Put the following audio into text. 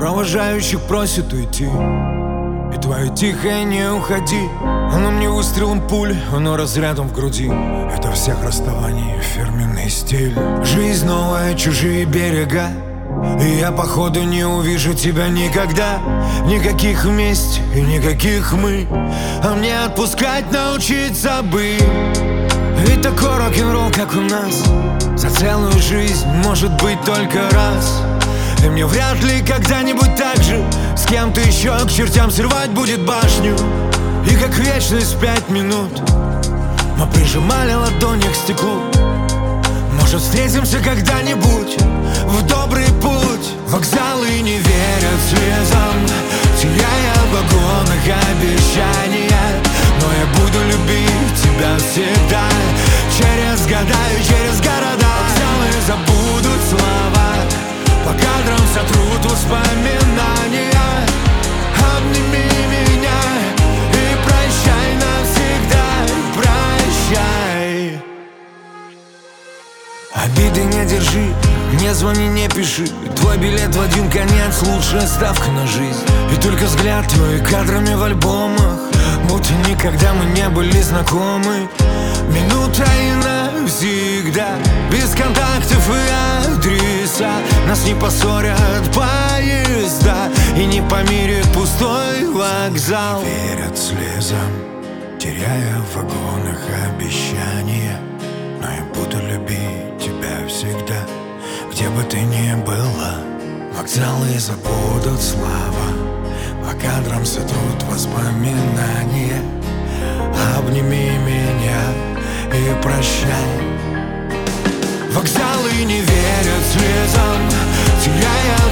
провожающих просит уйти. И твое тихое не уходи, оно мне выстрелом пуль, оно разрядом в груди. Это всех расставаний фирменный стиль. Жизнь новая, чужие берега, и я походу не увижу тебя никогда. Никаких вместе и никаких мы, а мне отпускать научиться бы. Ведь такой рок-н-ролл, как у нас, за целую жизнь может быть только раз. И мне вряд ли когда-нибудь так же с кем-то еще к чертям срывать будет башню. И как вечность 5 минут мы прижимали ладони к стеклу. Может, встретимся когда-нибудь в добрый путь. Вокзалы не верят слезам, теряя в вагонах обещания. Но я буду любить тебя всегда, через года и через города. Вокзалы забудут слова, по кадрам сотрут воспоминания. Обними меня и прощай навсегда, прощай. Обиды не держи, не звони, не пиши. Твой билет в один конец, лучшая ставка на жизнь. И только взгляд твой кадрами в альбомах, будто никогда мы не были знакомы. Минута и навсегда, без контактов и адреса. Нас не поссорят поезда и не помирит пустой вокзал. Верят слезам, теряя в вагонах обещания. Но я буду любить тебя всегда, где бы ты ни была. Вокзалы забудут слова, по кадрам сотрут воспоминания. Обними меня и прощай. Вокзалы не верят слезам, теряя